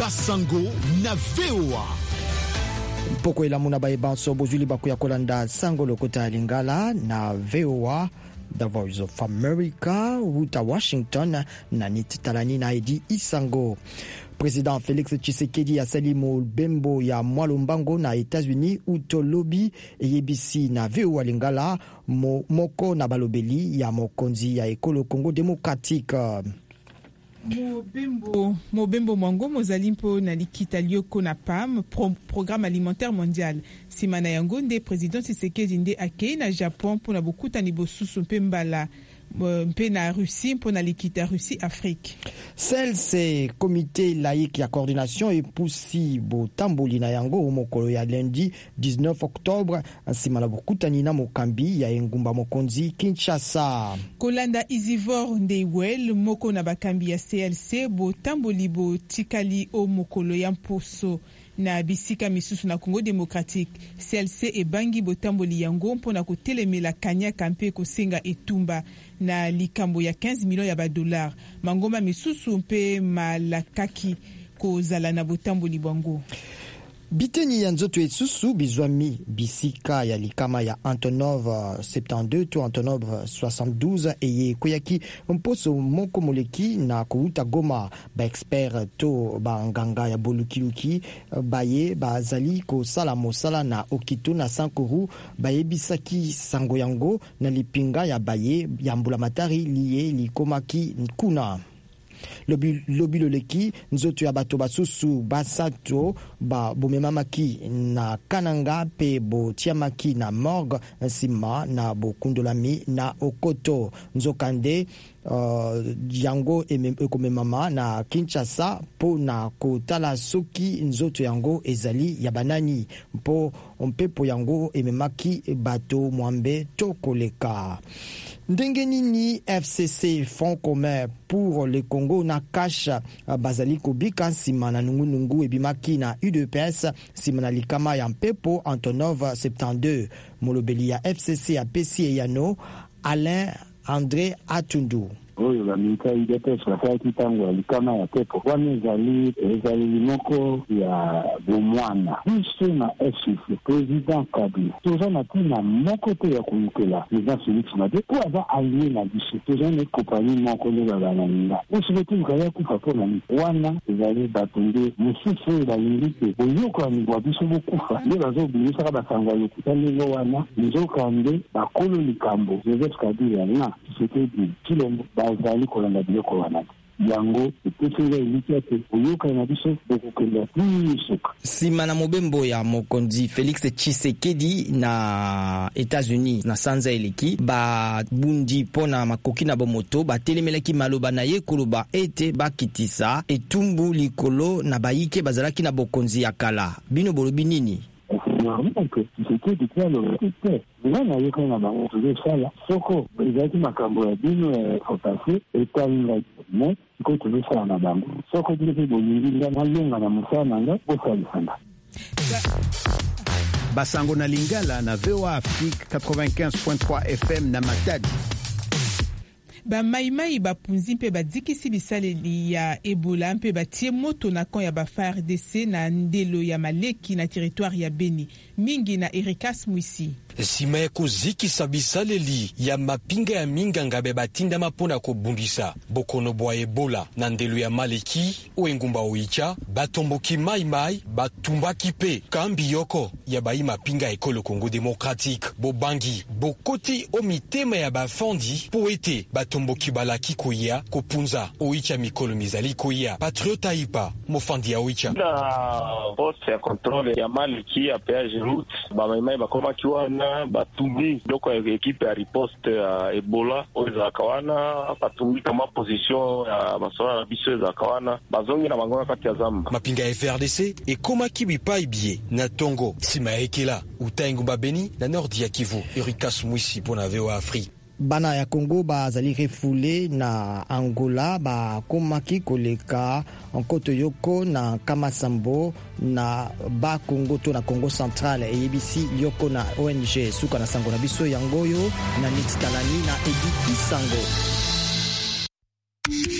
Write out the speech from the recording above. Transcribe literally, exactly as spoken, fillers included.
Basango na V O A. Poko ila muna bae banso bozuli baku ya kolanda sango lokota lingala na V O A, The Voice of America, Ruta Washington na nititalani na Edi Isango. Président Félix Tshisekedi asali Mobembo ya Mwalumbango na États-Unis utolobi eyebisi na V O A lingala mo, moko na balobeli ya mokonzi ya ekolo Congo Démocratique. Mobembo Mobembo Mwango mozali mpo na likita lioko na P A M, Pro, Programme Alimentaire Mondial. Simana yango nde Président Tshisekedi nde akei na Japon mpo na bokutani bosusu mpe mbala mpe na Russie mpo na likita Russie Afrique. C L C, Comité laïque ya coordination et pousi botamboli na yango mokolo ya lundi dix-neuf octobre nsima na bokutani na mokambi ya engumba mokonzi Kinshasa. Kolanda Isivore Ndeiwel moko na bakambi ya C L C botamboli botikali o mokolo ya mposo na bisika misusu na Congo Démocratique. C L C ebangi botamboli yango mpona kotelemela kanyaka mpe kosenga etumba na likambo ya quinze millions ya badollars. Mangoma misusu mpe malakaki kozala na botamboli bango. Biteni ya nzoto esusu bizwami bisika ya likama ya Antonov soixante-douze to Antonov soixante-douze eye koyaki mposo moko moleki na kouta Goma. Ba expert to ba nganga ya bolukiluki baye bazali ko sala mosala na okito na Sankuru bayebisaki sango yango na lipinga ya baye ya mbulamatari liye likomaki kuna. Lobi lobilo leki nzoto ya bato basusu basato ba bomemamaki na kananga pe bo tiamaki na morgue nsima na bokundolami na okoto nzokande uh, yango ekomemama na Kinshasa po na kotala soki nzoto yango ezali ya banani mpo mpepo yango ememaki bato mwambe tokoleka. Ndenge nini F C C Front commun pour le Congo na kasha bazali kobika nsima na nungu nungu ebimaki na U D P S nsima na likama ya mpepo Antonov soixante-douze. Molobeli ya F C C apesi eyano Alain André Atundu. Oyo la milita U D P S wakati tangu ya likama ya pepo wame zali ezali limoko ya bomwana hiso na F C C President Kabila tozana tina moko te ya kumukela President Félix Made kwa za alie na biso tozana kopani moko le babananga osibeti mkaya kufa pona ni wana ezali batonde mususu la limite oyoko ni bwa biso bokufa le bazo bilisa ka basangwa lokuta lelo wana nzokande bakolo likambo Joseph Kabila na Tshisekedi kilombo bazali kolanda biloko wana yango epesela elitiate oyoka na biso bokokenda tusuka. Sima na mobembo ya mokonzi Félix Tshisekedi na États-Unis na sanza eleki ba bundi pona makoki na bomoto batelemelaki maloba na ye koloba ete bakitisa etumbu likolo na bayike bazalaki na bokonzi ya kala. Bino bolobi nini? Normalement que c'était du plan le était là na yoko na bango de sala soko ezaki makambo ya bino faut passer et talinga mais ko to sala na bango soko dile bolingi na longa na musana nga osali sana. Basango na Lingala na V O A Afrique quatre-vingt-quinze point trois F M na Matadi. Ba maimai bapunzi mpe badikisi bisaleli ya Ebola mpe batie moto na kan ya ba F A R D C na ndelo ya Maleki na territoire ya Beni mingi na Erikas Mwisi. Sima ya kozikisa bisaleli ya mapinga ya minganga be batinda mapona kobumbisa bokono bwa Ebola na ndelo ya Maleki o engumba oicha batomboki maimai batumbaki pe kambi yoko ya bayi mapinga ekolo Congo Démocratique bobangi bokoti o mitema ya bafandi po ete batomboki balaki koya kopunza oicha mikolo mizali koya patriota ipa mofandi ya oicha na poste ya contrôle ya Maleki ya péage route ba maimai bakoma kiwana batumbi doko ya ekipe ya riposte ya Ebola oza kawana batumbi kama position ya basora na biso za kawana bazongi na bango kati ya zamba mapinga ya F R D C ekoma kibipa ibie na Tongo sima ekela utaingumba Beni na nord ya Kivu. Erikas Mwisi pona V O A Afrique. Bana ya Congo bazali refoulé na Angola ba komaki koleka nkoto yoko na Kamasambo na ba Congo to na Congo Central e B C yoko na O N G suka na sango na biso yangoyo na Nititalani na Edi Isango.